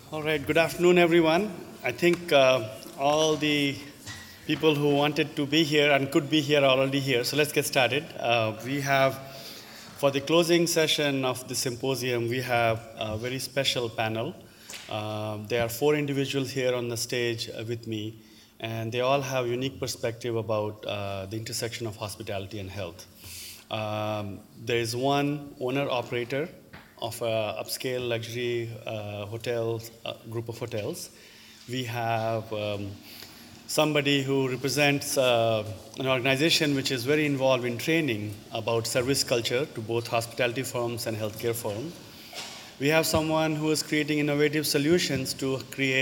All right, good afternoon, everyone. I think all the people who wanted to be here and could be here are already here, so let's get started. We have, for the closing session of the symposium, we have a very special panel. There are four individuals here on the stage with me, and they all have unique perspective about the intersection of hospitality and health. There is one owner-operator of a upscale luxury group of hotels. We have somebody who represents an organization which is very involved in training about service culture to both hospitality firms and healthcare firms. We have someone who is creating innovative solutions to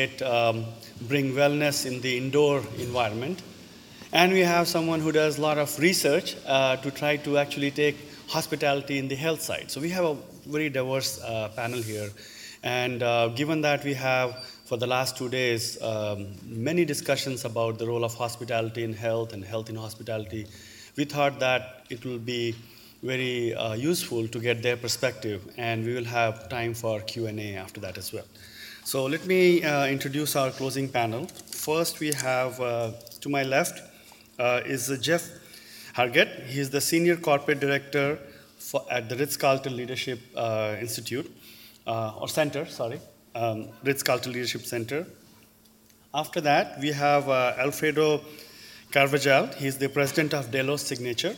bring wellness in the indoor environment. And we have someone who does a lot of research to try to actually take hospitality in the health side. So we have a very diverse panel here. And given that we have, for the last 2 days, many discussions about the role of hospitality in health and health in hospitality, we thought that it will be very useful to get their perspective. And we will have time for Q&A after that as well. So let me introduce our closing panel. First, we have, to my left, is Jeff Hargett. He's the Senior Corporate Director at the Ritz-Carlton Leadership Institute, or Center, sorry, Ritz-Carlton Leadership Center. After that, we have Alfredo Carvajal. He's the President of Delos Signature.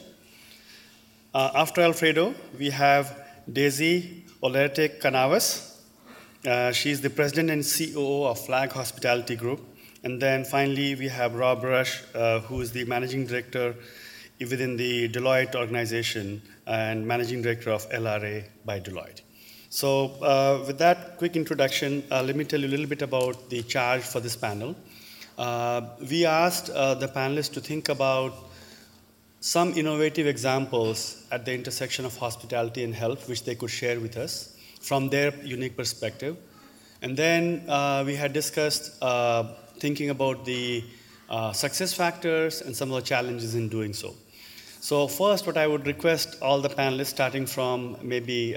After Alfredo, we have Daisy Olarte Canavas. She's the President and COO of Flag Hospitality Group. And then finally, we have Rob Rush, who is the Managing Director within the Deloitte organization and Managing Director of LRA by Deloitte. So with that quick introduction, let me tell you a little bit about the charge for this panel. We asked the panelists to think about some innovative examples at the intersection of hospitality and health, which they could share with us from their unique perspective. And then we had discussed thinking about the success factors and some of the challenges in doing so. So first, what I would request all the panelists, starting from maybe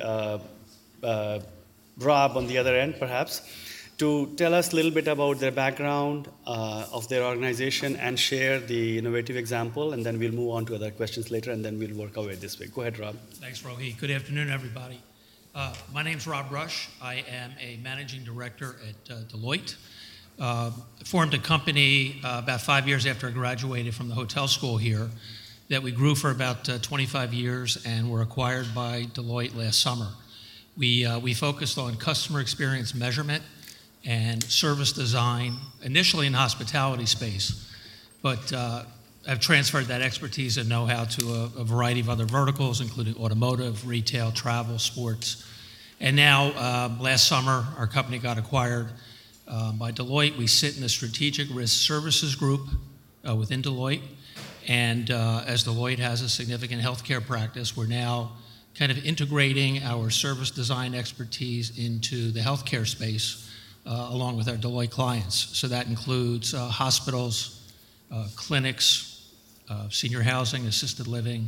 Rob on the other end, perhaps, to tell us a little bit about their background of their organization and share the innovative example, and then we'll move on to other questions later, and then we'll work our way this way. Go ahead, Rob. Thanks, Rohit. Good afternoon, everybody. My name's Rob Rush. I am a managing director at Deloitte. Formed a company about 5 years after I graduated from the hotel school here that we grew for about 25 years and were acquired by Deloitte last summer. We focused on customer experience measurement and service design, initially in the hospitality space, but I've transferred that expertise and know-how to a variety of other verticals, including automotive, retail, travel, sports. And now, last summer, our company got acquired by Deloitte. We sit in the Strategic Risk Services Group within Deloitte. And as Deloitte has a significant healthcare practice, we're now kind of integrating our service design expertise into the healthcare space along with our Deloitte clients. So that includes hospitals, clinics, senior housing, assisted living,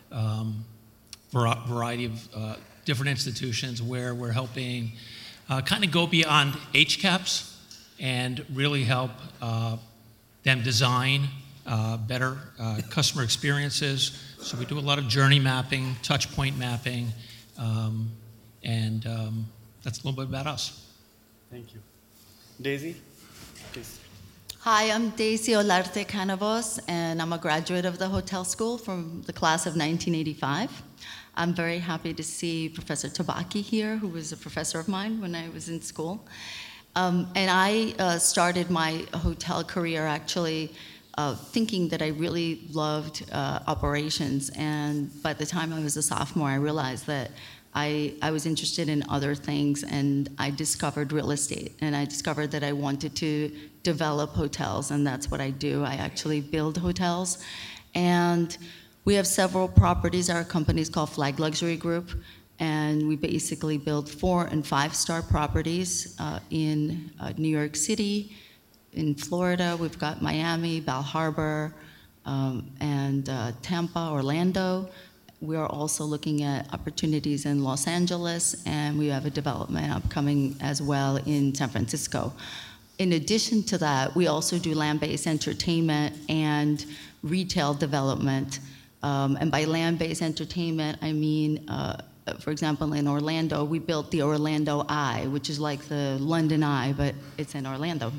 variety of different institutions where we're helping kind of go beyond HCAHPS and really help them design better customer experiences. So we do a lot of journey mapping, touch point mapping, and that's a little bit about us. Thank you. Daisy, please. Hi, I'm Daisy Olarte Canavos, and I'm a graduate of the hotel school from the class of 1985. I'm very happy to see Professor Tabaki here, who was a professor of mine when I was in school. And I started my hotel career actually thinking that I really loved operations. And by the time I was a sophomore, I realized that I was interested in other things, and I discovered real estate. And I discovered that I wanted to develop hotels, and that's what I do. I actually build hotels. And we have several properties. Our company is called Flag Luxury Group, and we basically build 4- and 5-star properties in New York City, in Florida. We've got Miami, Bal Harbor, and Tampa, Orlando. we are also looking at opportunities in Los Angeles, and we have a development upcoming as well in San Francisco. In addition to that, we also do land-based entertainment and retail development. And by land-based entertainment, I mean, for example, in Orlando, we built the Orlando Eye, which is like the London Eye, but it's in Orlando.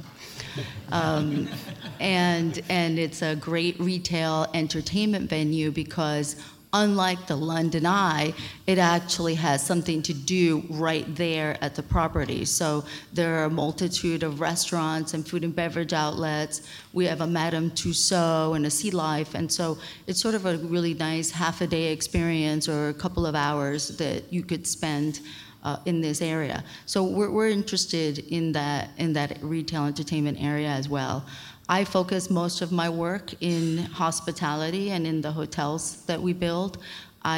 And it's a great retail entertainment venue because unlike the London Eye, it actually has something to do right there at the property. So there are a multitude of restaurants and food and beverage outlets. We have a Madame Tussauds and a Sea Life, and so it's sort of a really nice half-a-day experience or a couple of hours that you could spend in this area. So we're interested in that retail entertainment area as well. I focus most of my work in hospitality and in the hotels that we build. I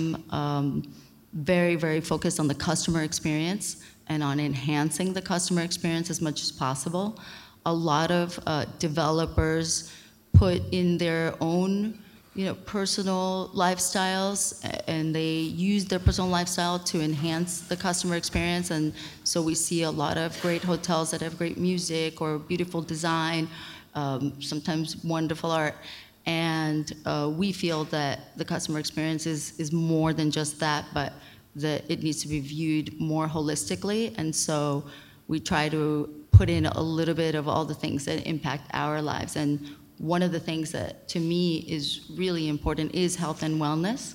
am very, very focused on the customer experience and on enhancing the customer experience as much as possible. A lot of developers put in their own personal lifestyles, and they use their personal lifestyle to enhance the customer experience. And so we see a lot of great hotels that have great music or beautiful design, sometimes wonderful art. And we feel that the customer experience is more than just that, but that it needs to be viewed more holistically. And so we try to put in a little bit of all the things that impact our lives. And one of the things that to me is really important is health and wellness.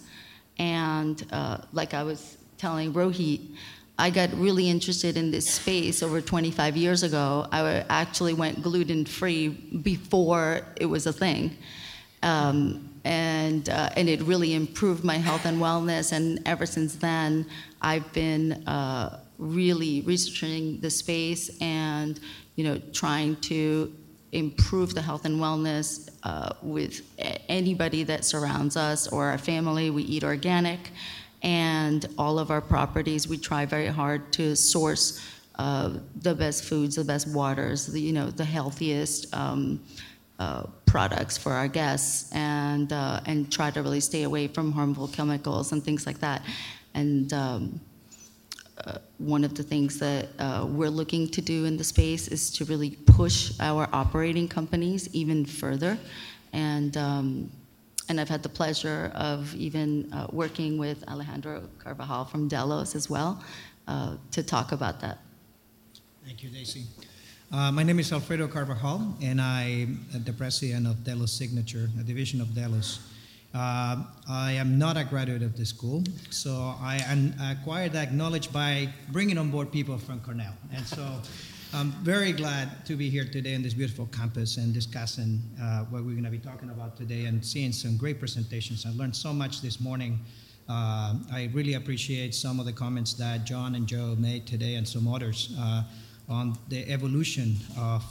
And like I was telling Rohit, I got really interested in this space over 25 years ago. I actually went gluten-free before it was a thing. And it really improved my health and wellness. And ever since then, I've been really researching the space and trying to improve the health and wellness with anybody that surrounds us or our family. We eat organic, and all of our properties, we try very hard to source the best foods, the best waters, the healthiest products for our guests, and try to really stay away from harmful chemicals and things like that. And one of the things that we're looking to do in the space is to really push our operating companies even further. And I've had the pleasure of even working with Alejandro Carvajal from Delos as well to talk about that. Thank you, Daisy. My name is Alfredo Carvajal, and I'm the president of Delos Signature, a division of Delos. I am not a graduate of the school, so I acquired that knowledge by bringing on board people from Cornell. And so I'm very glad to be here today on this beautiful campus and discussing what we're going to be talking about today and seeing some great presentations. I learned so much this morning. I really appreciate some of the comments that John and Joe made today and some others on the evolution of,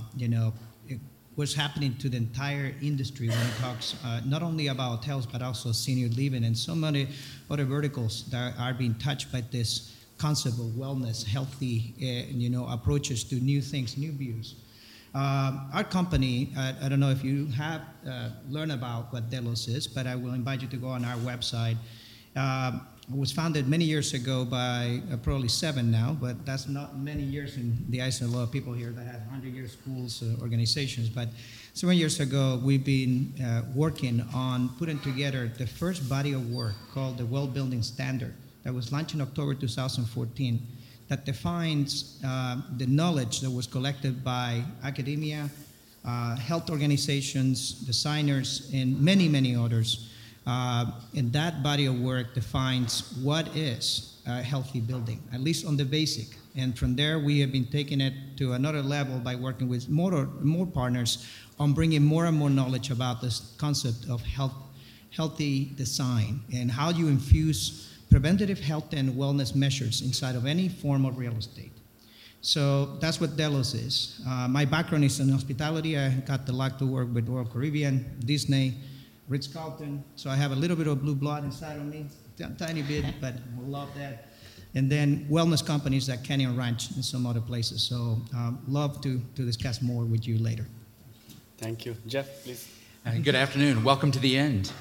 what's happening to the entire industry when it talks not only about hotels, but also senior living and so many other verticals that are being touched by this concept of wellness, healthy, approaches to new things, new views. Our company, I don't know if you have learned about what Delos is, but I will invite you to go on our website. It was founded many years ago by probably 7 now, but that's not many years in the eyes of a lot of people here that have 100-year schools, organizations. But 7 years ago, we've been working on putting together the first body of work called the Well Building Standard that was launched in October 2014 that defines the knowledge that was collected by academia, health organizations, designers, and many, many others. And that body of work defines what is a healthy building, at least on the basic. And from there, we have been taking it to another level by working with more partners on bringing more and more knowledge about this concept of healthy design and how you infuse preventative health and wellness measures inside of any form of real estate. So that's what Delos is. My background is in hospitality. I got the luck to work with Royal Caribbean, Disney, Ritz-Carlton, so I have a little bit of blue blood inside of me, tiny bit, but I love that. And then wellness companies like Canyon Ranch and some other places. So love to discuss more with you later. Thank you. Jeff, please. Good afternoon. Welcome to the end.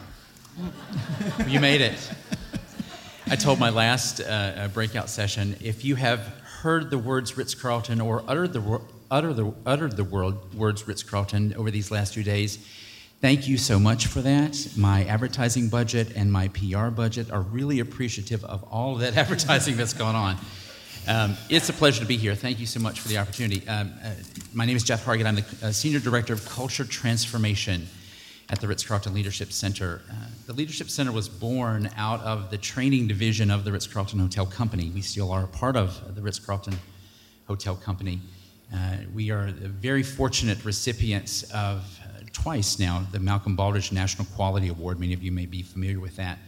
You made it. I told my last breakout session, if you have heard the words Ritz-Carlton or uttered the words Ritz-Carlton over these last 2 days, thank you so much for that. My advertising budget and my PR budget are really appreciative of all of that advertising that's gone on. It's a pleasure to be here. Thank you so much for the opportunity. My name is Jeff Hargett. I'm the Senior Director of Culture Transformation at the Ritz-Carlton Leadership Center. The Leadership Center was born out of the training division of the Ritz-Carlton Hotel Company. We still are a part of the Ritz-Carlton Hotel Company. We are very fortunate recipients of twice now the Malcolm Baldrige National Quality Award. Many of you may be familiar with that.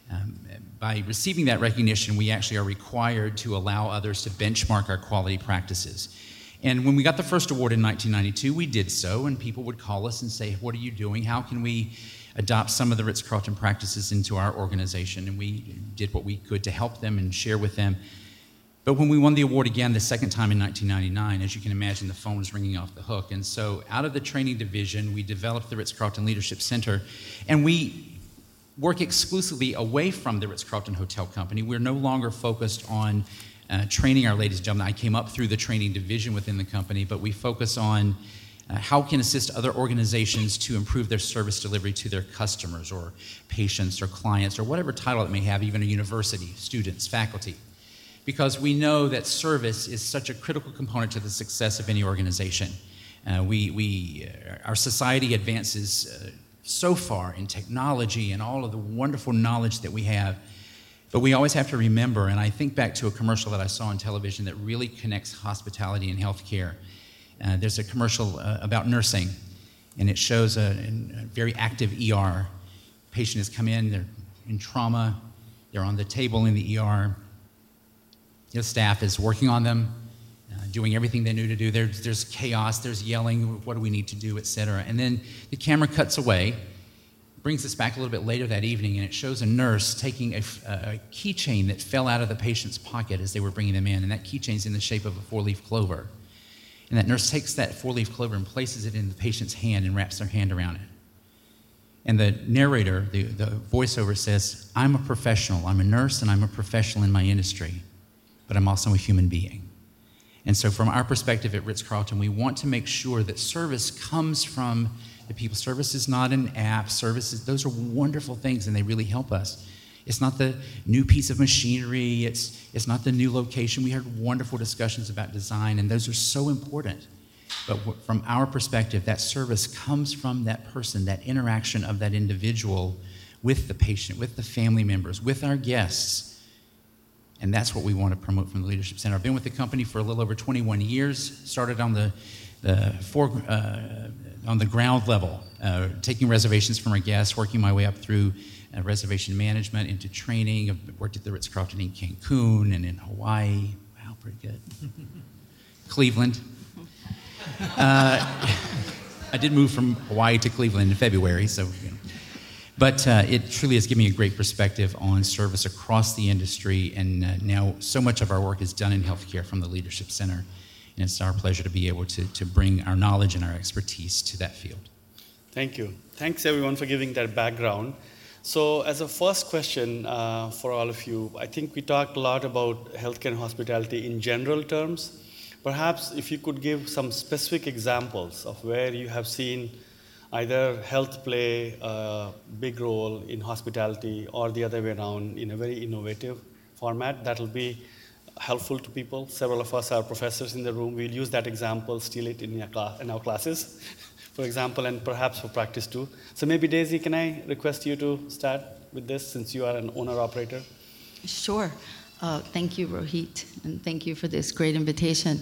By receiving that recognition, we actually are required to allow others to benchmark our quality practices. And when we got the first award in 1992, we did so, and people would call us and say, what are you doing? How can we adopt some of the Ritz-Carlton practices into our organization? And we did what we could to help them and share with them. But when we won the award again the second time in 1999, as you can imagine, the phone was ringing off the hook. And so out of the training division, we developed the Ritz-Carlton Leadership Center, and we work exclusively away from the Ritz-Carlton Hotel Company. We're no longer focused on training our ladies and gentlemen. I came up through the training division within the company, but we focus on how can assist other organizations to improve their service delivery to their customers or patients or clients or whatever title it may have, even a university, students, faculty. Because we know that service is such a critical component to the success of any organization. Our society advances so far in technology and all of the wonderful knowledge that we have. But we always have to remember, and I think back to a commercial that I saw on television that really connects hospitality and healthcare. There's a commercial about nursing, and it shows a very active ER. Patient has come in, they're in trauma, they're on the table in the ER. The staff is working on them, doing everything they knew to do. There's chaos, there's yelling, what do we need to do, et cetera. And then the camera cuts away, brings us back a little bit later that evening, and it shows a nurse taking a keychain that fell out of the patient's pocket as they were bringing them in, and that keychain's in the shape of a four-leaf clover. And that nurse takes that four-leaf clover and places it in the patient's hand and wraps their hand around it. And the narrator, the voiceover says, I'm a professional. I'm a nurse and I'm a professional in my industry, but I'm also a human being. And so from our perspective at Ritz-Carlton, we want to make sure that service comes from the people. Service is not an app. Services, those are wonderful things, and they really help us. It's not the new piece of machinery. It's not the new location. We had wonderful discussions about design, and those are so important. But from our perspective, that service comes from that person, that interaction of that individual with the patient, with the family members, with our guests. And that's what we want to promote from the Leadership Center. I've been with the company for a little over 21 years, started on the ground level, taking reservations from our guests, working my way up through reservation management into training. I've worked at the Ritz-Carlton in Cancun and in Hawaii. Wow, pretty good. Cleveland. I did move from Hawaii to Cleveland in February, so you know. But it truly has given me a great perspective on service across the industry, and now so much of our work is done in healthcare from the Leadership Center, and it's our pleasure to be able to bring our knowledge and our expertise to that field. Thank you. Thanks, everyone, for giving that background. So as a first question for all of you, I think we talked a lot about healthcare and hospitality in general terms. Perhaps if you could give some specific examples of where you have seen either health play a big role in hospitality or the other way around in a very innovative format, that'll be helpful to people. Several of us are professors in the room. We'll use that example, steal it in our classes, for example, and perhaps for practice too. So maybe Daisy, can I request you to start with this since you are an owner-operator? Sure. Thank you, Rohit, and thank you for this great invitation.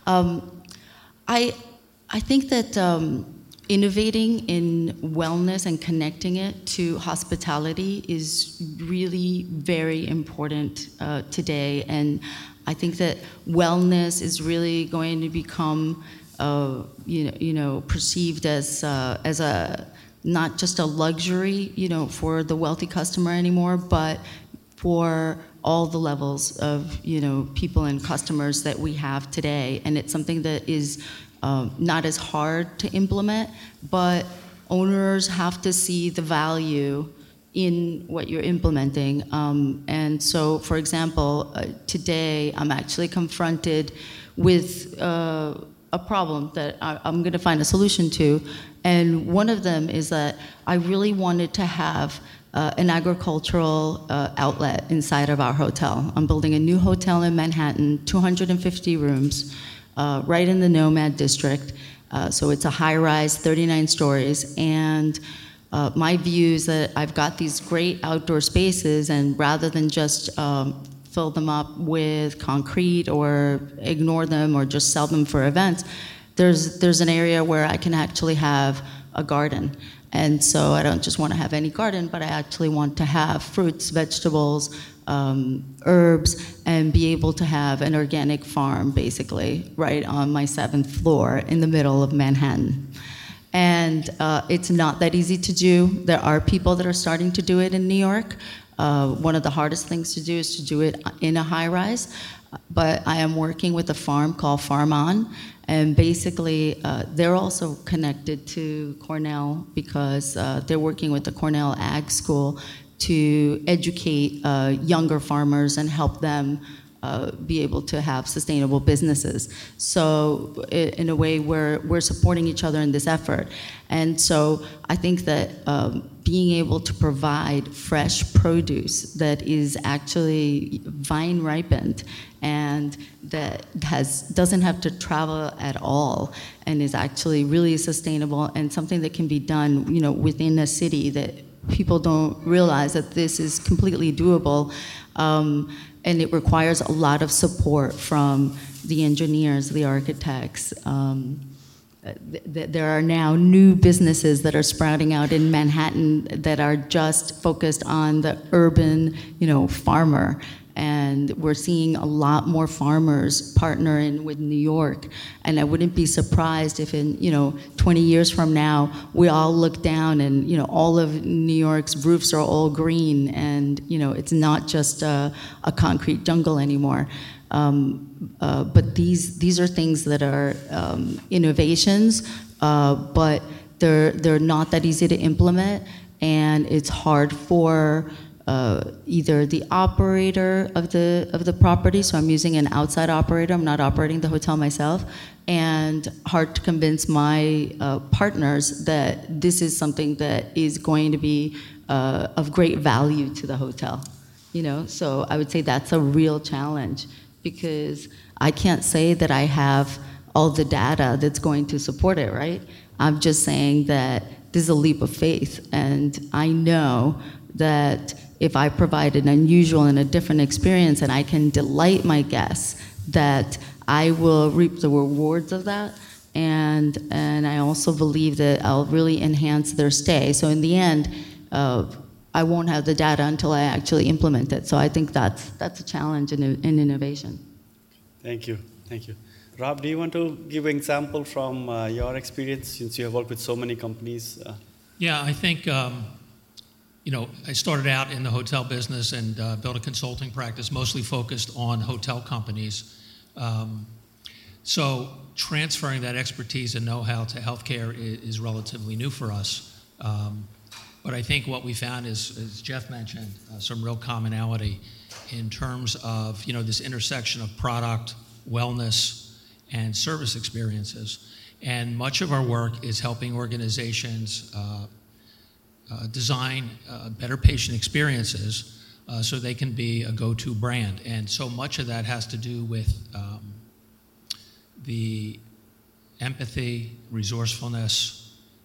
I think that innovating in wellness and connecting it to hospitality is really very important today, and I think that wellness is really going to become, perceived as a not just a luxury, for the wealthy customer anymore, but for all the levels of, people and customers that we have today, and it's something that is not as hard to implement, but owners have to see the value in what you're implementing. And so, for example, today I'm actually confronted with a problem that I'm going to find a solution to. And one of them is that I really wanted to have an agricultural outlet inside of our hotel. I'm building a new hotel in Manhattan, 250 rooms, right in the Nomad District. So it's a high-rise, 39 stories, and my view is that I've got these great outdoor spaces, and rather than just fill them up with concrete or ignore them or just sell them for events, there's an area where I can actually have a garden. And so I don't just want to have any garden, but I actually want to have fruits, vegetables, herbs, and be able to have an organic farm, basically, right on my 7th floor in the middle of Manhattan. And it's not that easy to do. There are people that are starting to do it in New York. One of the hardest things to do is to do it in a high-rise. But I am working with a farm called Farm On, and basically they're also connected to Cornell because they're working with the Cornell Ag School to educate younger farmers and help them be able to have sustainable businesses. So in a way, we're supporting each other in this effort. And so I think that being able to provide fresh produce that is actually vine ripened and that doesn't have to travel at all and is actually really sustainable and something that can be done, within a city, that people don't realize that this is completely doable. And it requires a lot of support from the engineers, the architects. There are now new businesses that are sprouting out in Manhattan that are just focused on the urban, farmer. And we're seeing a lot more farmers partnering with New York. And I wouldn't be surprised if in, 20 years from now, we all look down and, all of New York's roofs are all green and, it's not just a concrete jungle anymore. But these are things that are innovations, but they're not that easy to implement, and it's hard for either the operator of the property, so I'm using an outside operator, I'm not operating the hotel myself, and hard to convince my partners that this is something that is going to be of great value to the hotel. So I would say that's a real challenge, because I can't say that I have all the data that's going to support it, right? I'm just saying that this is a leap of faith, and I know that if I provide an unusual and a different experience and I can delight my guests, that I will reap the rewards of that. And I also believe that I'll really enhance their stay. So in the end, I won't have the data until I actually implement it. So I think that's a challenge in innovation. Thank you. Rob, do you want to give an example from your experience, since you have worked with so many companies? Yeah, I think, I started out in the hotel business and built a consulting practice mostly focused on hotel companies. So transferring that expertise and know-how to healthcare is relatively new for us. But I think what we found is, as Jeff mentioned, some real commonality in terms of, this intersection of product, wellness, and service experiences. And much of our work is helping organizations design better patient experiences so they can be a go-to brand. And so much of that has to do with the empathy, resourcefulness,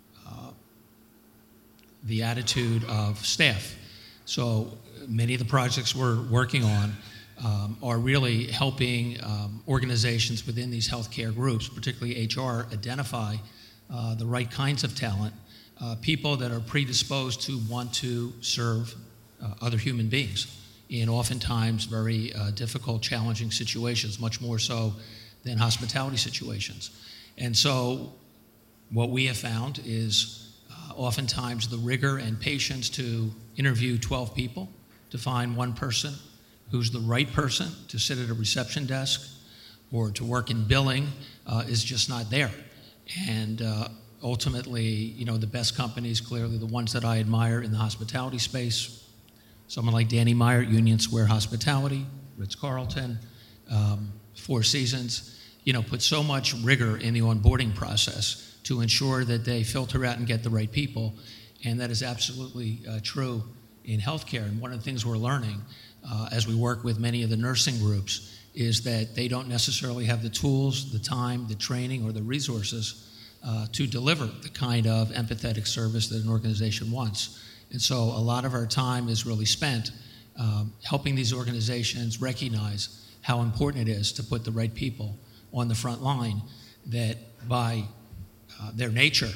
the attitude of staff. So many of the projects we're working on are really helping organizations within these healthcare groups, particularly HR, identify the right kinds of talent, people that are predisposed to want to serve other human beings in oftentimes very difficult, challenging situations, much more so than hospitality situations. And so what we have found is oftentimes the rigor and patience to interview 12 people to find one person who's the right person to sit at a reception desk or to work in billing is just not there. And ultimately, the best companies, clearly the ones that I admire in the hospitality space, someone like Danny Meyer at Union Square Hospitality, Ritz-Carlton, Four Seasons, put so much rigor in the onboarding process to ensure that they filter out and get the right people. And that is absolutely true in healthcare. And one of the things we're learning as we work with many of the nursing groups is that they don't necessarily have the tools, the time, the training, or the resources to deliver the kind of empathetic service that an organization wants. And so a lot of our time is really spent helping these organizations recognize how important it is to put the right people on the front line that by their nature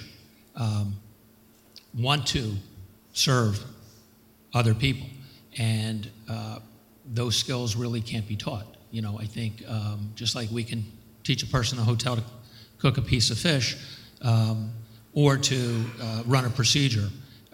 want to serve other people. And those skills really can't be taught. I think just like we can teach a person in a hotel to cook a piece of fish or to run a procedure,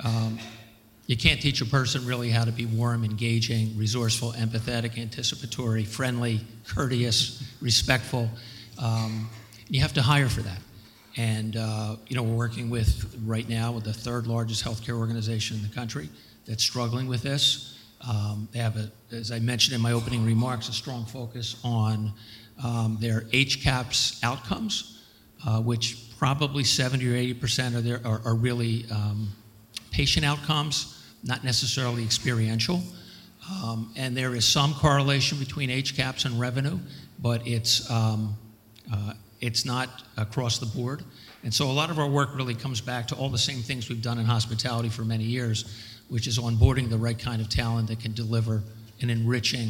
you can't teach a person really how to be warm, engaging, resourceful, empathetic, anticipatory, friendly, courteous, respectful. You have to hire for that. And we're working with, right now, with the third largest healthcare organization in the country that's struggling with this. They have, as I mentioned in my opening remarks, a strong focus on their HCAHPS outcomes, which probably 70 or 80% are really patient outcomes, not necessarily experiential. And there is some correlation between HCAHPS and revenue, but it's not across the board. And so a lot of our work really comes back to all the same things we've done in hospitality for many years, which is onboarding the right kind of talent that can deliver an enriching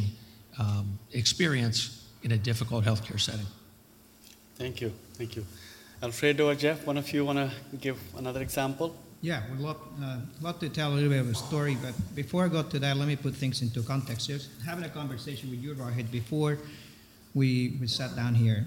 experience in a difficult healthcare setting. Thank you. Alfredo or Jeff, one of you want to give another example? Yeah, we'd love to tell a little bit of a story, but before I go to that, let me put things into context. Just having a conversation with you, Rohit, before we sat down here.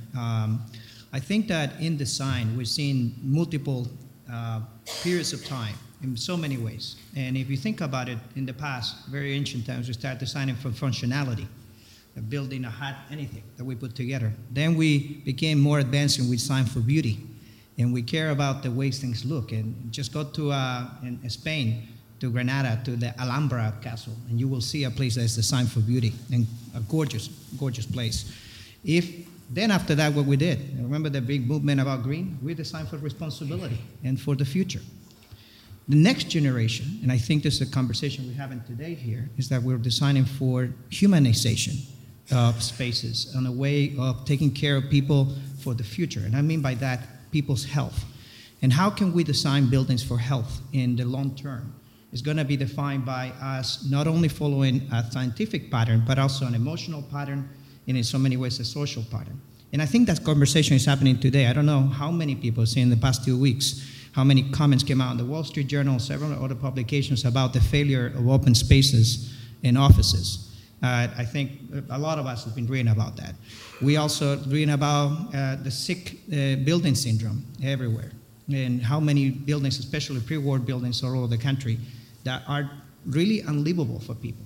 I think that in design, we've seen multiple periods of time in so many ways. And if you think about it, in the past, very ancient times, we started designing for functionality, a building, a hut, anything that we put together. Then we became more advanced and we designed for beauty. And we care about the ways things look. And just go to in Spain, to Granada, to the Alhambra Castle, and you will see a place that is designed for beauty and a gorgeous, gorgeous place. Then after that, what we did, remember the big movement about green? We designed for responsibility and for the future. The next generation, and I think this is a conversation we're having today here, is that we're designing for humanization of spaces and a way of taking care of people for the future. And I mean by that, people's health. And how can we design buildings for health in the long term? It's going to be defined by us not only following a scientific pattern, but also an emotional pattern, and in so many ways a social pattern. And I think that conversation is happening today. I don't know how many people see in the past 2 weeks, how many comments came out in the Wall Street Journal, several other publications about the failure of open spaces in offices. I think a lot of us have been reading about that. We also reading about the sick building syndrome everywhere, and how many buildings, especially pre-war buildings all over the country, that are really unlivable for people.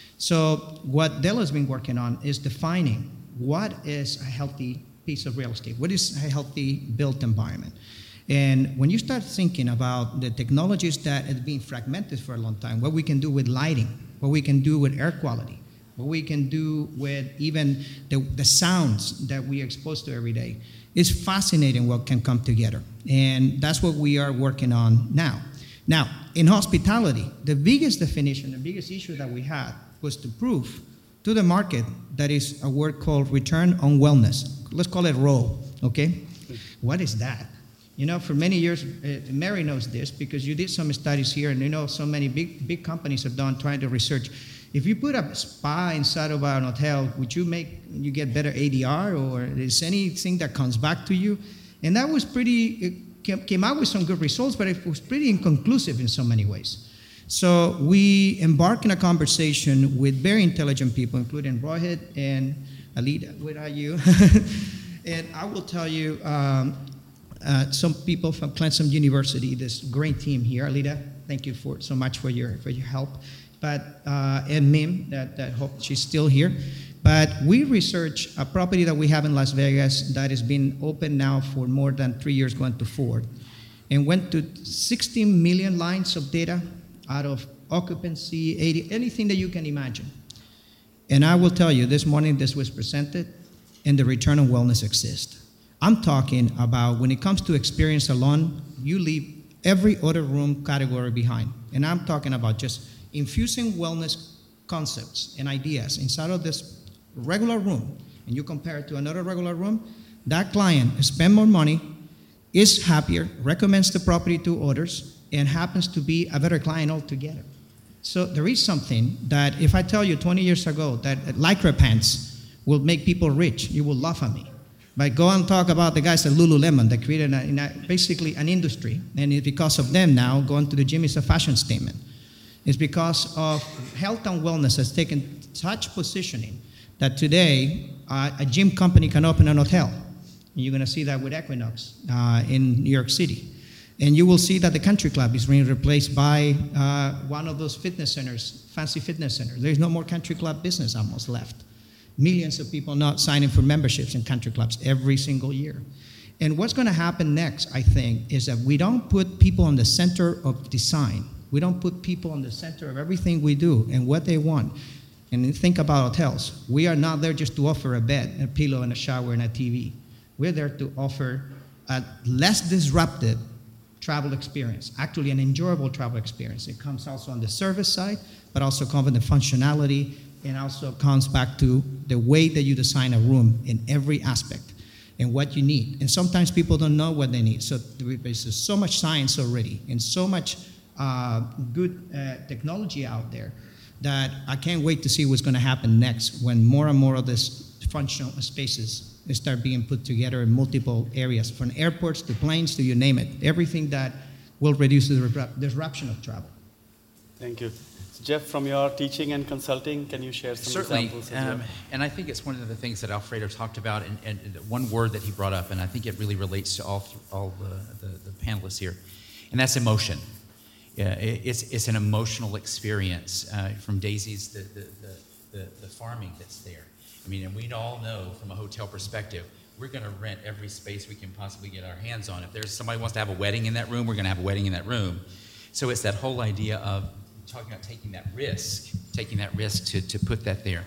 So what Dell has been working on is defining what is a healthy piece of real estate, what is a healthy built environment. And when you start thinking about the technologies that have been fragmented for a long time, what we can do with lighting, what we can do with air quality, what we can do with even the sounds that we are exposed to every day, it's fascinating what can come together. And that's what we are working on now. Now, in hospitality, the biggest definition, the biggest issue that we had was to prove to the market that is a word called return on wellness. Let's call it ROW, okay? What is that? You know, for many years, Mary knows this because you did some studies here, and you know so many big companies have done trying to research. If you put a spa inside of an hotel, would you get better ADR, or is anything that comes back to you? And that was came out with some good results, but it was pretty inconclusive in so many ways. So we embarked in a conversation with very intelligent people, including Rohit and Alida. Where are you? And I will tell you, some people from Clemson University, this great team here. Alida, thank you so much for your help. And Mim, that hope she's still here. But we researched a property that we have in Las Vegas that has been open now for more than 3 years, going to 4. and went to 16 million lines of data out of occupancy, 80, anything that you can imagine. And I will tell you, this morning this was presented, and the return on wellness exists. I'm talking about when it comes to experience alone, you leave every other room category behind. And I'm talking about just infusing wellness concepts and ideas inside of this regular room, and you compare it to another regular room, that client spends more money, is happier, recommends the property to others, and happens to be a better client altogether. So there is something that if I tell you 20 years ago that Lycra pants will make people rich, you will laugh at me. But go and talk about the guys at Lululemon that created basically an industry, and it's because of them now going to the gym is a fashion statement. It's because of health and wellness has taken such positioning that today a gym company can open an hotel. And you're going to see that with Equinox in New York City. And you will see that the country club is being replaced by one of those fitness centers, fancy fitness centers. There's no more country club business almost left. Millions of people not signing for memberships in country clubs every single year. And what's going to happen next, I think, is that we don't put people on the center of design. We don't put people on the center of everything we do and what they want. And think about hotels. We are not there just to offer a bed, a pillow, and a shower, and a TV. We're there to offer a less disruptive travel experience, actually an enjoyable travel experience. It comes also on the service side, but also comes with the functionality, and also comes back to the way that you design a room in every aspect and what you need. And sometimes people don't know what they need. So there's so much science already and so much good technology out there that I can't wait to see what's going to happen next when more and more of these functional spaces start being put together in multiple areas, from airports to planes to you name it, everything that will reduce the disruption of travel. Thank you. Jeff, from your teaching and consulting, can you share some examples? And I think it's one of the things that Alfredo talked about, and one word that he brought up, and I think it really relates to all the panelists here, and that's emotion. Yeah, it's an emotional experience from Daisy's the farming that's there. I mean, and we all know from a hotel perspective, we're going to rent every space we can possibly get our hands on. If there's somebody who wants to have a wedding in that room, we're going to have a wedding in that room. So it's that whole idea of talking about taking that risk to put that there.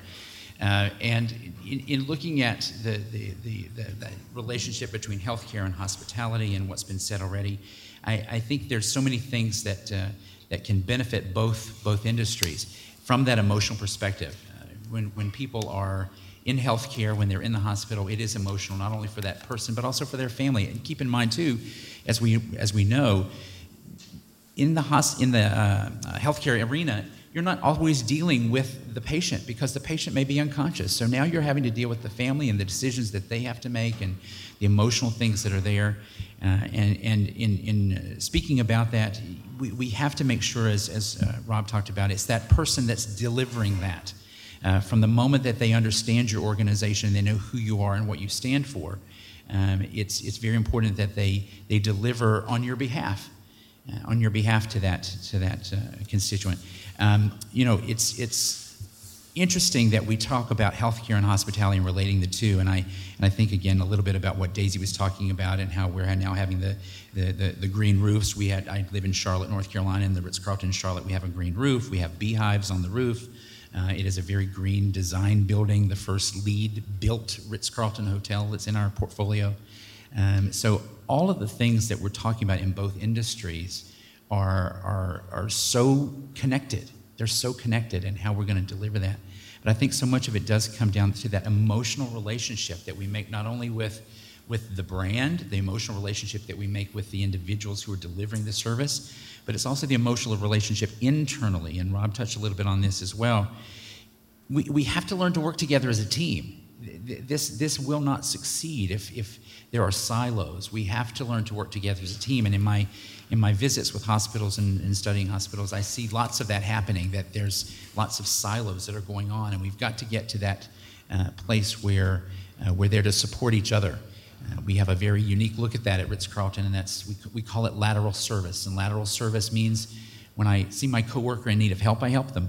And in looking at the relationship between healthcare and hospitality and what's been said already, I think there's so many things that can benefit both industries from that emotional perspective. When people are in healthcare, when they're in the hospital, it is emotional not only for that person but also for their family. And keep in mind too, as we know, in the healthcare arena, you're not always dealing with the patient because the patient may be unconscious. So now you're having to deal with the family and the decisions that they have to make and the emotional things that are there. And in speaking about that, we have to make sure, as Rob talked about, it's that person that's delivering that. From the moment that they understand your organization, they know who you are and what you stand for, it's very important that they deliver on your behalf. To that constituent. It's interesting that we talk about healthcare and hospitality and relating the two, and I think again a little bit about what Daisy was talking about and how we're now having the green roofs. I live in Charlotte, North Carolina, in the Ritz-Carlton Charlotte. We have a green roof. We have beehives on the roof. It is a very green design building, the first LEED built Ritz-Carlton hotel that's in our portfolio. So all of the things that we're talking about in both industries are so connected. They're so connected in how we're going to deliver that. But I think so much of it does come down to that emotional relationship that we make not only with the brand, the emotional relationship that we make with the individuals who are delivering the service, but it's also the emotional relationship internally. And Rob touched a little bit on this as well. We have to learn to work together as a team. This will not succeed if there are silos. We have to learn to work together as a team. And in my visits with hospitals and studying hospitals, I see lots of that happening, that there's lots of silos that are going on, and we've got to get to that place where we're there to support each other. We have a very unique look at that at Ritz-Carlton, and we call it lateral service. And lateral service means when I see my coworker in need of help, I help them.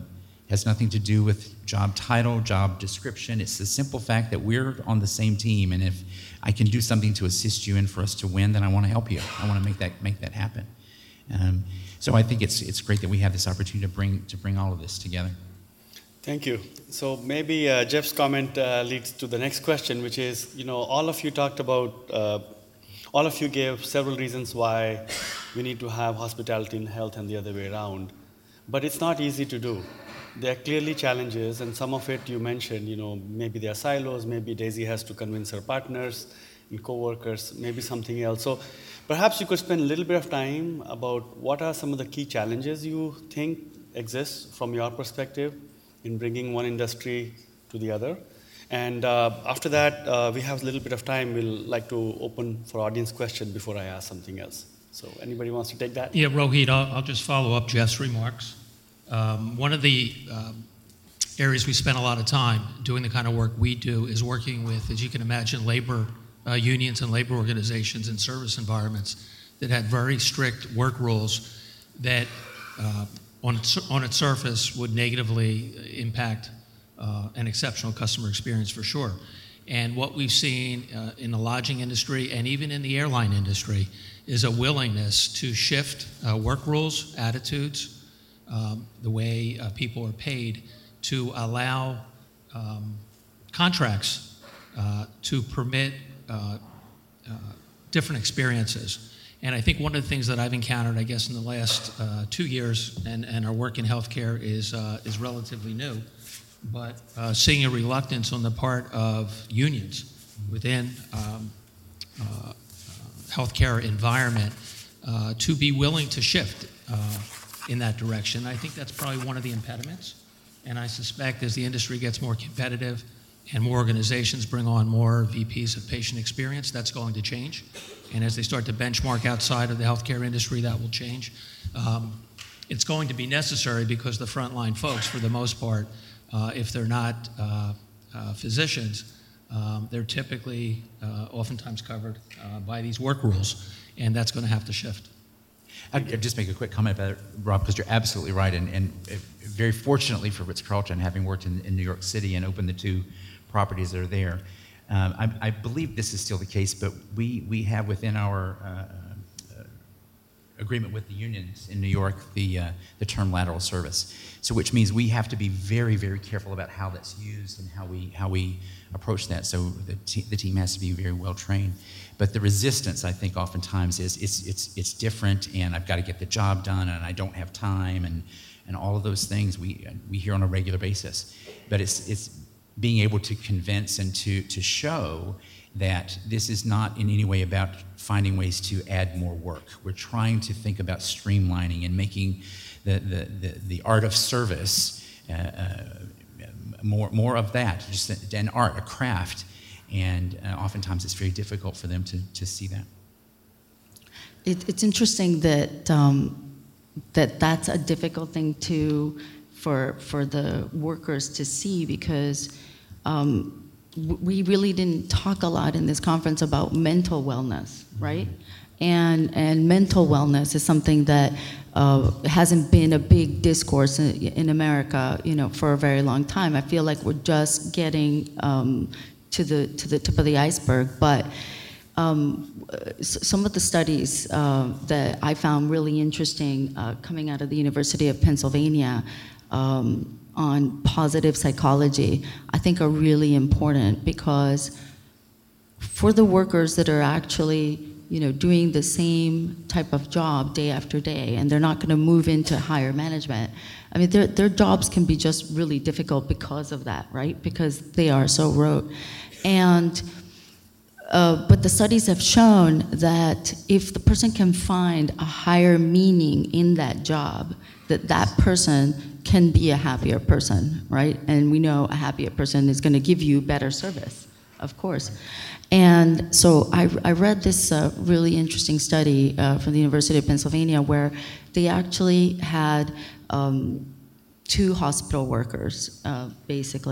has nothing to do with job title, job description. It's the simple fact that we're on the same team, and if I can do something to assist you and for us to win, then I want to help you. I want to make that happen. So I think it's great that we have this opportunity to bring all of this together. Thank you. So maybe Jeff's comment leads to the next question, which is, all of you talked about, all of you gave several reasons why we need to have hospitality in health and the other way around. But it's not easy to do. There are clearly challenges, and some of it you mentioned, maybe there are silos, maybe Daisy has to convince her partners and coworkers, maybe something else. So perhaps you could spend a little bit of time about what are some of the key challenges you think exist from your perspective in bringing one industry to the other. And after that, we have a little bit of time. We'll like to open for audience question before I ask something else. So anybody wants to take that? Yeah, Rohit, I'll just follow up Jeff's remarks. One of the areas we spend a lot of time doing the kind of work we do is working with, as you can imagine, labor unions and labor organizations in service environments that had very strict work rules that on its surface would negatively impact an exceptional customer experience for sure. And what we've seen in the lodging industry and even in the airline industry is a willingness to shift work rules, attitudes, the way people are paid to allow contracts to permit different experiences. And I think one of the things that I've encountered, I guess, in the last 2 years, and our work in healthcare is relatively new, but seeing a reluctance on the part of unions within healthcare environment to be willing to shift in that direction. I think that's probably one of the impediments. And I suspect as the industry gets more competitive and more organizations bring on more VPs of patient experience, that's going to change. And as they start to benchmark outside of the healthcare industry, that will change. It's going to be necessary because the frontline folks, for the most part, if they're not physicians, they're typically oftentimes covered by these work rules, and that's going to have to shift. I'll just make a quick comment about it, Rob, because you're absolutely right. And very fortunately for Ritz-Carlton, having worked in New York City and opened the 2 properties that are there, I believe this is still the case, but we have within our agreement with the unions in New York the term lateral service. So which means we have to be very, very careful about how that's used and how we approach that. So the team has to be very well trained. But the resistance, I think, oftentimes is it's different, and I've got to get the job done, and I don't have time, and all of those things we hear on a regular basis. But it's being able to convince and to show that this is not in any way about finding ways to add more work. We're trying to think about streamlining and making the art of service more of that, just an art, a craft. And oftentimes it's very difficult for them to see that. It's interesting that that's a difficult thing for the workers to see, because we really didn't talk a lot in this conference about mental wellness, right? And mental wellness is something that hasn't been a big discourse in America, for a very long time. I feel like we're just getting to the tip of the iceberg, but some of the studies that I found really interesting coming out of the University of Pennsylvania on positive psychology, I think are really important, because for the workers that are actually doing the same type of job day after day, and they're not going to move into higher management, I mean, their jobs can be just really difficult because of that, right? Because they are so rote. And but the studies have shown that if the person can find a higher meaning in that job, that person can be a happier person, right? And we know a happier person is going to give you better service, of course. And so I read this really interesting study from the University of Pennsylvania, where they actually had 2 hospital workers, basically,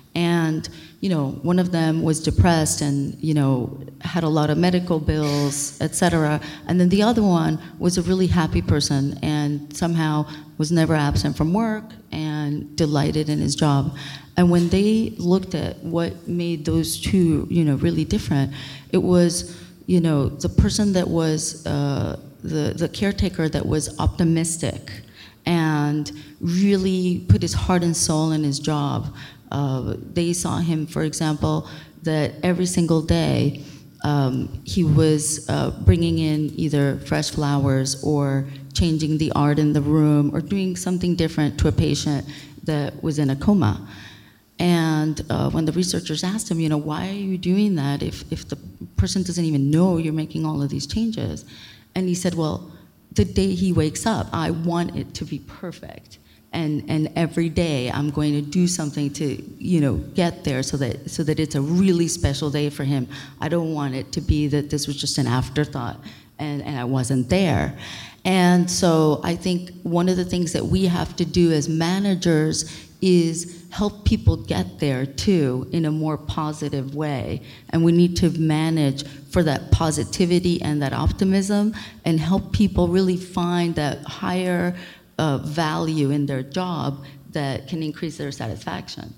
And, one of them was depressed and, had a lot of medical bills, etc. And then the other one was a really happy person and somehow was never absent from work and delighted in his job. And when they looked at what made those two, really different, it was, the person that was the caretaker that was optimistic and really put his heart and soul in his job. They saw him, for example, that every single day he was bringing in either fresh flowers or changing the art in the room or doing something different to a patient that was in a coma. And when the researchers asked him, why are you doing that if the person doesn't even know you're making all of these changes? And he said, well, the day he wakes up, I want it to be perfect. And every day I'm going to do something to, get there so that it's a really special day for him. I don't want it to be that this was just an afterthought and I wasn't there. And so I think one of the things that we have to do as managers is help people get there too in a more positive way. And we need to manage for that positivity and that optimism and help people really find that higher value in their job that can increase their satisfaction.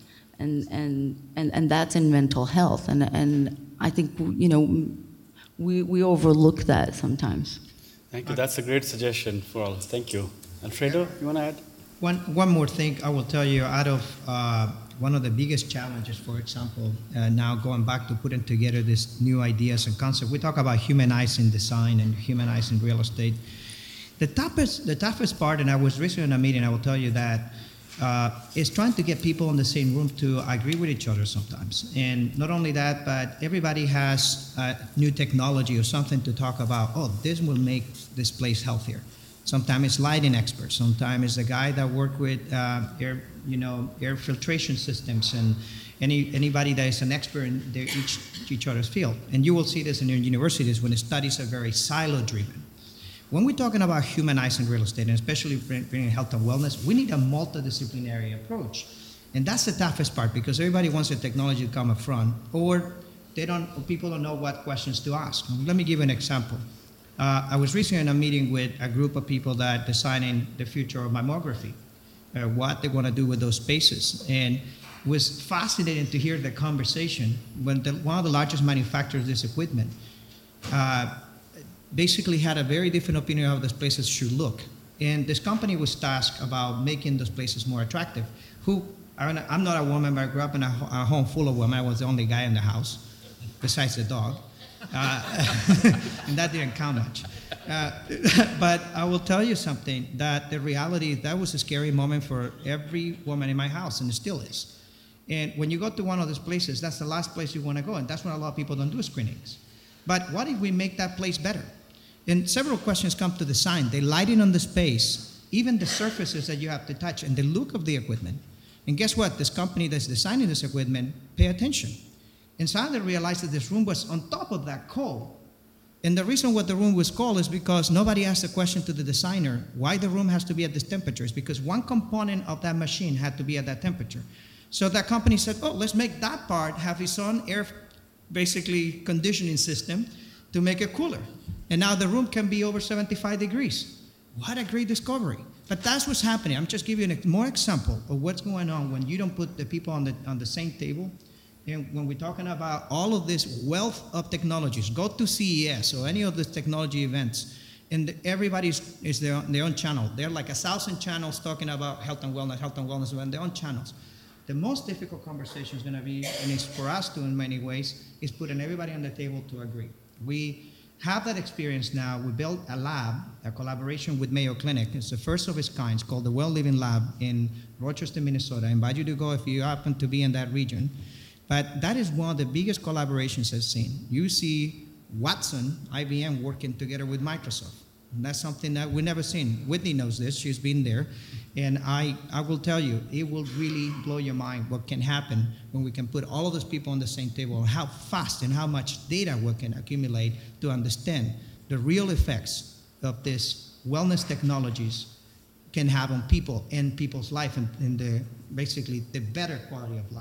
And that's in mental health. And I think, we overlook that sometimes. Thank you. That's a great suggestion for all. Thank you. Alfredo, you want to add? One more thing I will tell you out of one of the biggest challenges, for example, now going back to putting together these new ideas and concepts, we talk about humanizing design and humanizing real estate. The toughest part, and I was recently in a meeting, I will tell you that, is trying to get people in the same room to agree with each other sometimes. And not only that, but everybody has new technology or something to talk about. Oh, this will make this place healthier. Sometimes it's lighting experts. Sometimes it's a guy that worked with air filtration systems, and anybody that is an expert in each other's field. And you will see this in your universities when the studies are very silo-driven. When we're talking about humanizing real estate, and especially bringing health and wellness, we need a multidisciplinary approach. And that's the toughest part, because everybody wants the technology to come up front, or people don't know what questions to ask. Let me give you an example. I was recently in a meeting with a group of people that are designing the future of mammography, what they want to do with those spaces. And it was fascinating to hear the conversation when one of the largest manufacturers of this equipment basically had a very different opinion of how those places should look. And this company was tasked about making those places more attractive. I'm not a woman, but I grew up in a home full of women. I was the only guy in the house, besides the dog. And that didn't count much. But I will tell you something, that the reality, that was a scary moment for every woman in my house, and it still is. And when you go to one of those places, that's the last place you want to go, and that's why a lot of people don't do screenings. But what if we make that place better? And several questions come to design. The lighting on the space, even the surfaces that you have to touch, and the look of the equipment. And guess what? This company that's designing this equipment pay attention. And so they realized that this room was on top of that coal. And the reason why the room was cold is because nobody asked the question to the designer why the room has to be at this temperature. It's because one component of that machine had to be at that temperature. So that company said, oh, let's make that part have its own air, basically conditioning system to make it cooler. And now the room can be over 75 degrees. What a great discovery. But that's what's happening. I'm just giving you a more example of what's going on when you don't put the people on the same table. And when we're talking about all of this wealth of technologies, go to CES or any of the technology events, and everybody is their own channel. There are like 1,000 channels talking about health and wellness, and their own channels. The most difficult conversation is going to be, and it's for us too in many ways, is putting everybody on the table to agree. We have that experience now. We built a lab, a collaboration with Mayo Clinic. It's the first of its kind. It's called the Well Living Lab in Rochester, Minnesota. I invite you to go if you happen to be in that region. But that is one of the biggest collaborations I've seen. You see Watson, IBM, working together with Microsoft. And that's something that we've never seen. Whitney knows this. She's been there. And I will tell you, it will really blow your mind what can happen when we can put all of those people on the same table, and how fast and how much data we can accumulate to understand the real effects of these wellness technologies can have on people and people's life and basically the better quality of life.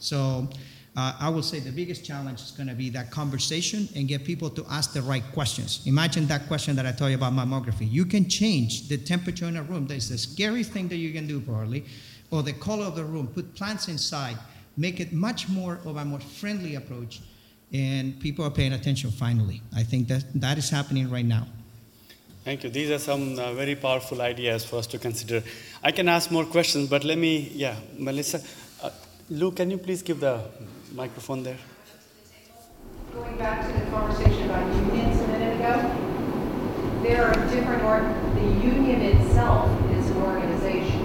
So I would say the biggest challenge is going to be that conversation and get people to ask the right questions. Imagine that question that I told you about mammography. You can change the temperature in a room. That's the scary thing that you can do, probably, or the color of the room. Put plants inside. Make it much more of a more friendly approach, and people are paying attention finally. I think that is happening right now. Thank you. These are some very powerful ideas for us to consider. I can ask more questions, but let me, Melissa. Lou, can you please give the microphone there? Going back to the conversation about unions a minute ago, there are different, the union itself is an organization.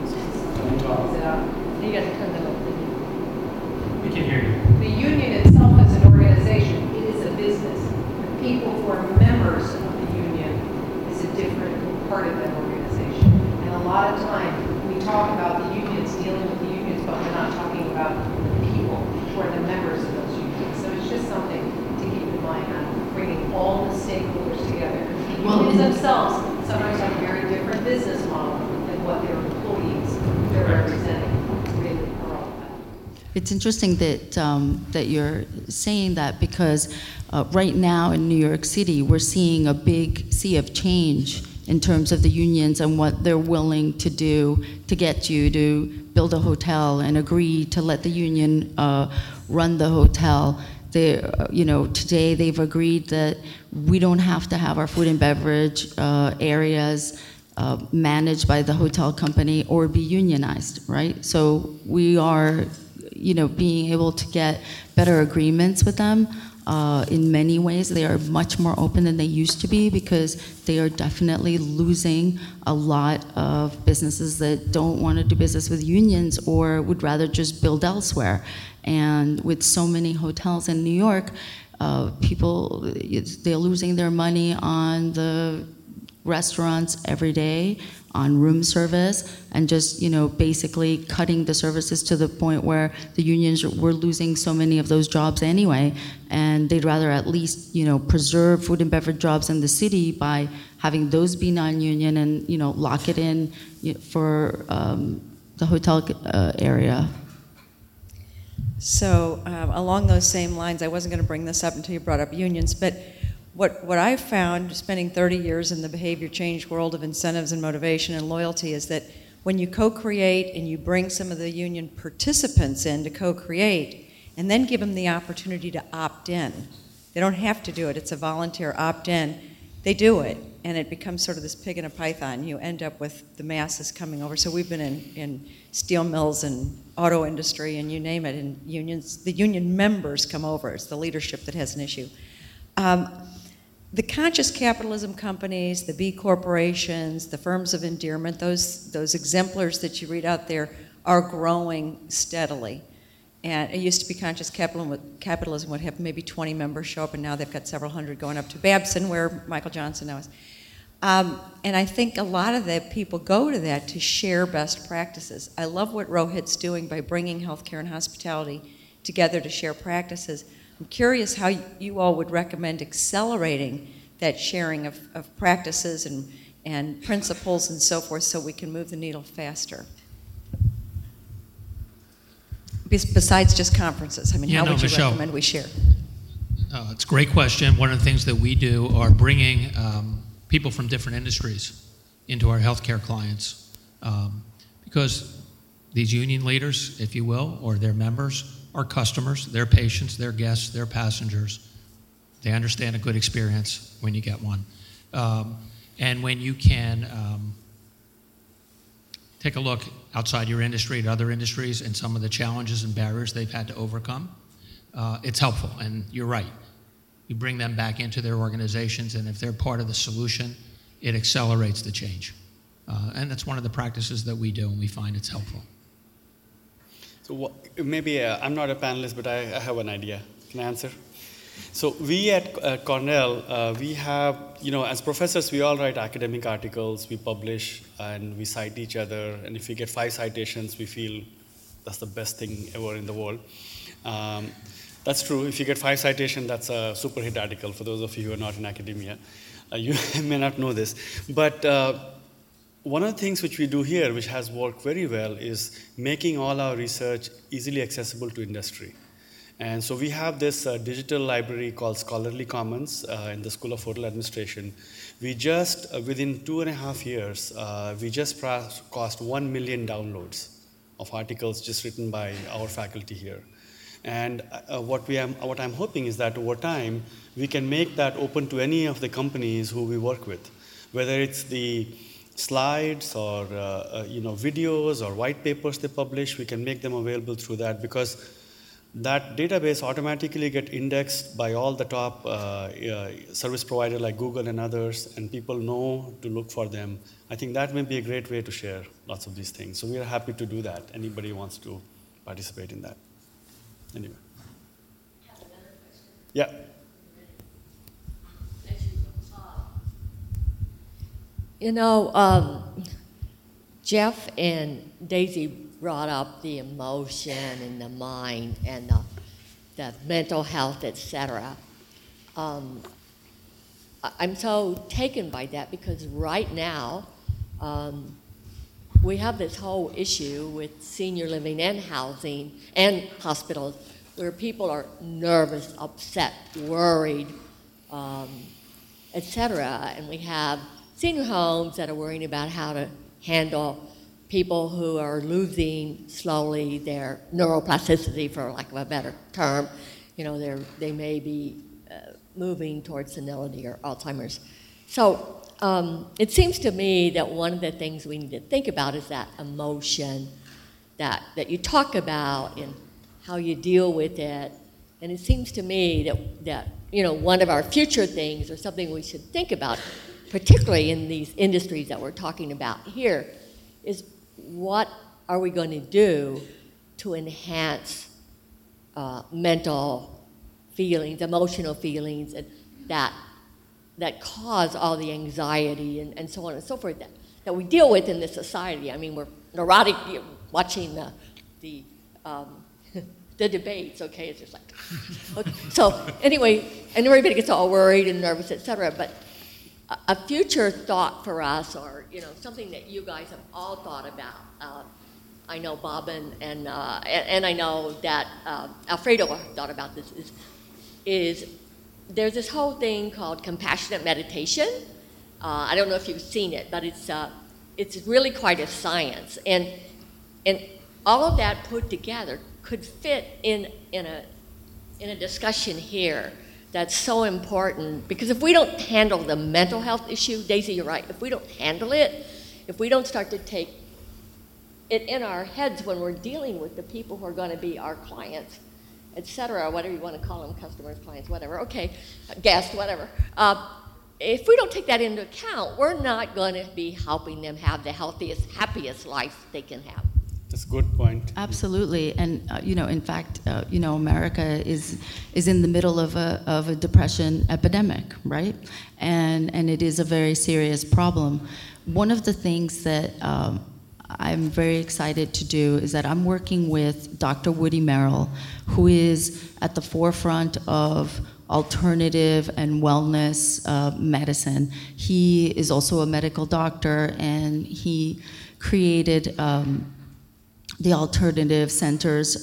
You got to turn them up. We can hear you. The union itself is an organization. It is a business. The people who are members of the union is a different part of that organization. And a lot of time we talk about the unions, dealing with the unions, but we're not talking about the people who are the members of those unions. So it's just something to keep in mind on bringing all the stakeholders together. The unions themselves sometimes have a very different business model than what their employees they're representing really are all about. It's interesting that that you're saying that because right now in New York City, we're seeing a big sea of change in terms of the unions and what they're willing to do to get you to build a hotel and agree to let the union run the hotel. They, today they've agreed that we don't have to have our food and beverage areas managed by the hotel company or be unionized, right? So we are, being able to get better agreements with them. In many ways, they are much more open than they used to be because they are definitely losing a lot of businesses that don't want to do business with unions or would rather just build elsewhere. And with so many hotels in New York, they're losing their money on the restaurants every day, on room service, and just basically cutting the services to the point where the unions were losing so many of those jobs anyway, and they'd rather at least preserve food and beverage jobs in the city by having those be non-union and lock it in for the hotel area. So along those same lines, I wasn't going to bring this up until you brought up unions, but what I've found, spending 30 years in the behavior change world of incentives and motivation and loyalty, is that when you co-create and you bring some of the union participants in to co-create and then give them the opportunity to opt in, they don't have to do it, it's a volunteer opt-in, they do it, and it becomes sort of this pig in a python. You end up with the masses coming over. So we've been in steel mills and auto industry and you name it, and unions, the union members come over. It's the leadership that has an issue. The conscious capitalism companies, the B corporations, the firms of endearment, those exemplars that you read out there are growing steadily. And it used to be conscious capitalism would have maybe 20 members show up, and now they've got several hundred going up to Babson, where Michael Johnson now is. And I think a lot of the people go to that to share best practices. I love what Rohit's doing by bringing healthcare and hospitality together to share practices. I'm curious how you all would recommend accelerating that sharing of practices and principles and so forth so we can move the needle faster. Besides just conferences, how would you Michelle, recommend we share? It's a great question. One of the things that we do are bringing people from different industries into our healthcare clients because these union leaders, if you will, or their members, are customers, their patients, their guests, their passengers. They understand a good experience when you get one. And when you can take a look outside your industry at other industries and some of the challenges and barriers they've had to overcome, it's helpful. And you're right. You bring them back into their organizations, and if they're part of the solution, it accelerates the change. And that's one of the practices that we do, and we find it's helpful. So maybe I'm not a panelist, but I have an idea. Can I answer? So we at Cornell, we have, as professors, we all write academic articles, we publish, and we cite each other. And if we get 5 citations, we feel that's the best thing ever in the world. That's true. If you get 5 citations, that's a super hit article for those of you who are not in academia. You may not know this. But one of the things which we do here, which has worked very well, is making all our research easily accessible to industry. And so we have this digital library called Scholarly Commons in the School of Hotel Administration. We just, within 2.5 years, we just crossed 1 million downloads of articles just written by our faculty here. And what I'm hoping is that over time, we can make that open to any of the companies who we work with, whether it's the slides or videos or white papers they publish, we can make them available through that, because that database automatically get indexed by all the top service providers like Google and others, and people know to look for them. I think that may be a great way to share lots of these things. So we are happy to do that. Anybody wants to participate in that. Anyway. Yeah. You know, Jeff and Daisy brought up the emotion and the mind and the mental health, etc. I'm so taken by that because right now we have this whole issue with senior living and housing and hospitals where people are nervous, upset, worried, etc. And we have senior homes that are worrying about how to handle people who are losing slowly their neuroplasticity, for lack of a better term. You know, they may be moving towards senility or Alzheimer's. So it seems to me that one of the things we need to think about is that emotion that you talk about and how you deal with it. And it seems to me that you know, one of our future things or something we should think about, particularly in these industries that we're talking about here, is what are we going to do to enhance mental feelings, emotional feelings that cause all the anxiety and so on and so forth that we deal with in this society. I mean, we're neurotic watching the debates, okay? It's just like, okay. So anyway, and everybody gets all worried and nervous, et cetera, but a future thought for us, or you know, something that you guys have all thought about. I know Bob and I know that Alfredo thought about this. Is there's this whole thing called compassionate meditation. I don't know if you've seen it, but it's really quite a science, and all of that put together could fit in a discussion here. That's so important, because if we don't handle the mental health issue, Daisy, you're right, if we don't handle it, if we don't start to take it in our heads when we're dealing with the people who are going to be our clients, et cetera, whatever you want to call them, customers, clients, whatever, okay, guests, whatever. If we don't take that into account, we're not going to be helping them have the healthiest, happiest life they can have. That's a good point. Absolutely, and in fact, America is in the middle of a depression epidemic, right? And it is a very serious problem. One of the things that I'm very excited to do is that I'm working with Dr. Woody Merrill, who is at the forefront of alternative and wellness medicine. He is also a medical doctor, and he created the alternative centers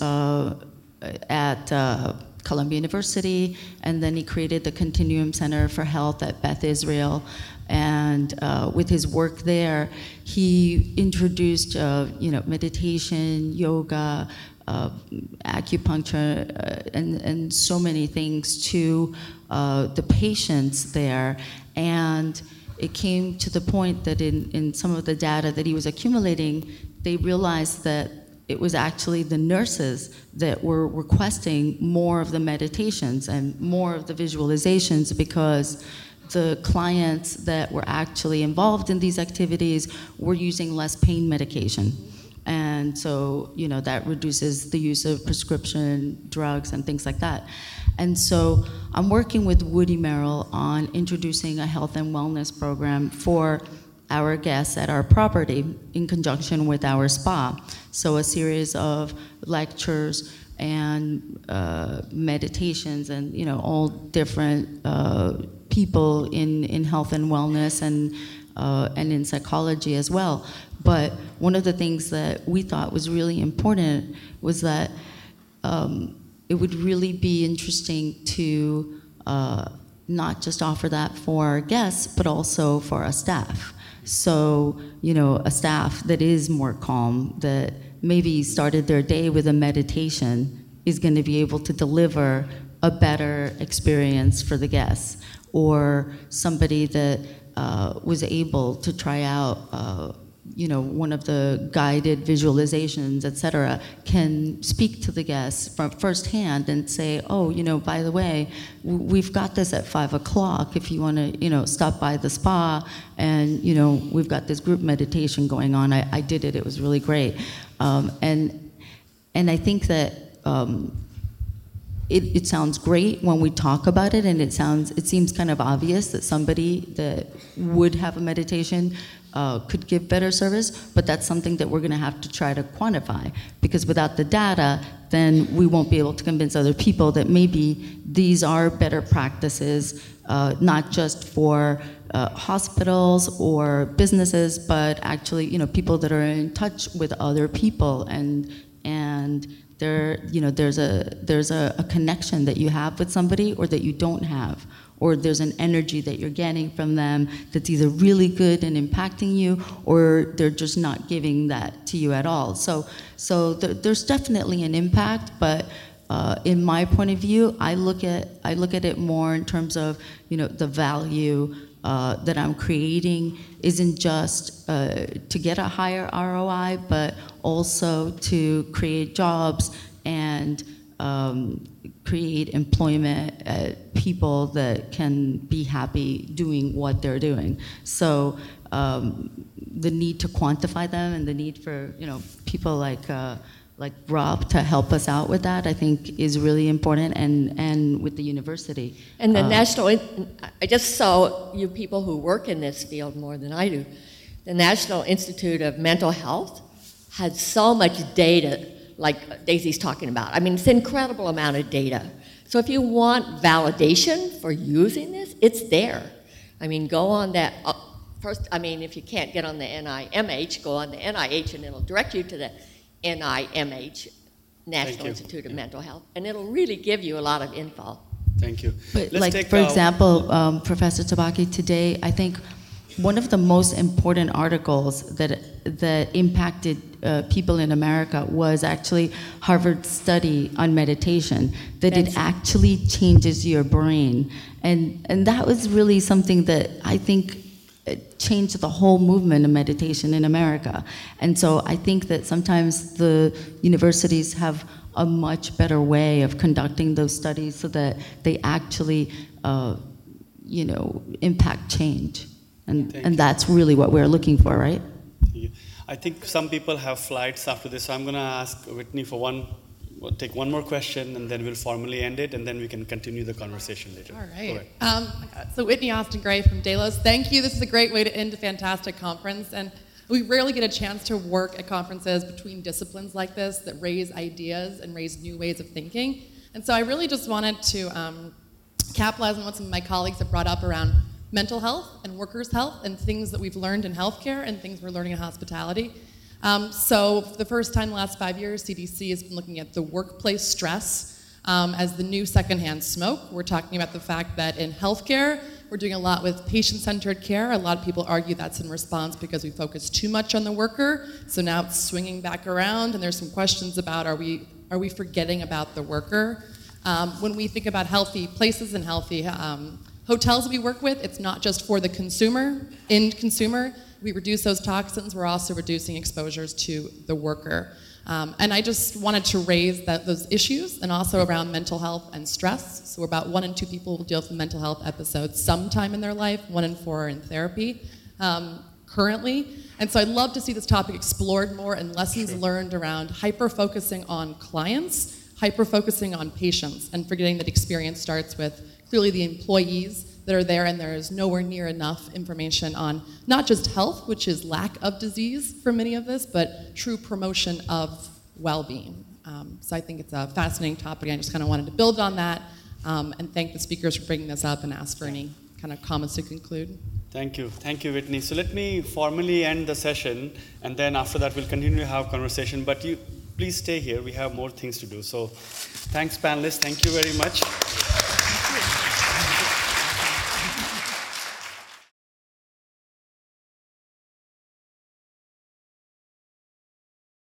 at Columbia University, and then he created the Continuum Center for Health at Beth Israel. And with his work there, he introduced meditation, yoga, acupuncture, and so many things to the patients there. And it came to the point that in some of the data that he was accumulating, they realized that it was actually the nurses that were requesting more of the meditations and more of the visualizations, because the clients that were actually involved in these activities were using less pain medication. And so, that reduces the use of prescription drugs and things like that. And so I'm working with Woody Merrill on introducing a health and wellness program for our guests at our property in conjunction with our spa. So a series of lectures and meditations and all different people in health and wellness and and in psychology as well. But one of the things that we thought was really important was that it would really be interesting to not just offer that for our guests, but also for our staff. So, a staff that is more calm, that maybe started their day with a meditation, is going to be able to deliver a better experience for the guests. Or somebody that was able to try out one of the guided visualizations, et cetera, can speak to the guests from firsthand and say, by the way, we've got this at 5 o'clock if you want to, stop by the spa, and, we've got this group meditation going on. I did it. It was really great. And I think that it sounds great when we talk about it, and it seems kind of obvious that somebody that would have a meditation could give better service, but that's something that we're going to have to try to quantify, because without the data, then we won't be able to convince other people that maybe these are better practices, not just for hospitals or businesses, but actually, people that are in touch with other people, and there's a connection that you have with somebody or that you don't have, or there's an energy that you're getting from them that's either really good and impacting you, or they're just not giving that to you at all. So there's definitely an impact, but in my point of view, I look at it more in terms of the value that I'm creating isn't just to get a higher ROI, but also to create jobs and create employment, people that can be happy doing what they're doing. So the need to quantify them and the need for people like Rob to help us out with that, I think is really important, and with the university. And the I just saw you people who work in this field more than I do. The National Institute of Mental Health has so much data, like Daisy's talking about. I mean, it's an incredible amount of data. So if you want validation for using this, it's there. I mean, go on that. First, if you can't get on the NIMH, go on the NIH, and it'll direct you to the NIMH, National Institute of Mental Health, and it'll really give you a lot of info. Thank you. But for example, Professor Tabaki, today, I think one of the most important articles that impacted people in America was actually Harvard's study on meditation, that it actually changes your brain. And that was really something that I think changed the whole movement of meditation in America. And so I think that sometimes the universities have a much better way of conducting those studies so that they actually, impact change. And that's really what we're looking for, right? I think some people have flights after this, so I'm going to ask Whitney for take one more question, and then we'll formally end it, and then we can continue the conversation later. All right. So Whitney Austin Gray from Delos, thank you. This is a great way to end a fantastic conference, and we rarely get a chance to work at conferences between disciplines like this that raise ideas and raise new ways of thinking. And so I really just wanted to capitalize on what some of my colleagues have brought up around mental health and workers' health and things that we've learned in healthcare and things we're learning in hospitality. So for the first time in the last 5 years, CDC has been looking at the workplace stress as the new secondhand smoke. We're talking about the fact that in healthcare, we're doing a lot with patient-centered care. A lot of people argue that's in response because we focus too much on the worker. So now it's swinging back around, and there's some questions about are we forgetting about the worker? When we think about healthy places and healthy hotels we work with, it's not just for the end consumer. We reduce those toxins, we're also reducing exposures to the worker. And I just wanted to raise those issues, and also around mental health and stress. So about 1 in 2 people will deal with mental health episodes sometime in their life, 1 in 4 are in therapy currently. And so I'd love to see this topic explored more and lessons learned around hyper-focusing on clients, hyper-focusing on patients, and forgetting that experience starts with clearly the employees that are there, and there is nowhere near enough information on not just health, which is lack of disease for many of this, but true promotion of well-being. So I think it's a fascinating topic. I just kind of wanted to build on that and thank the speakers for bringing this up and ask for any kind of comments to conclude. Thank you, Whitney. So let me formally end the session, and then after that we'll continue to have conversation. But you please stay here. We have more things to do. So thanks, panelists. Thank you very much.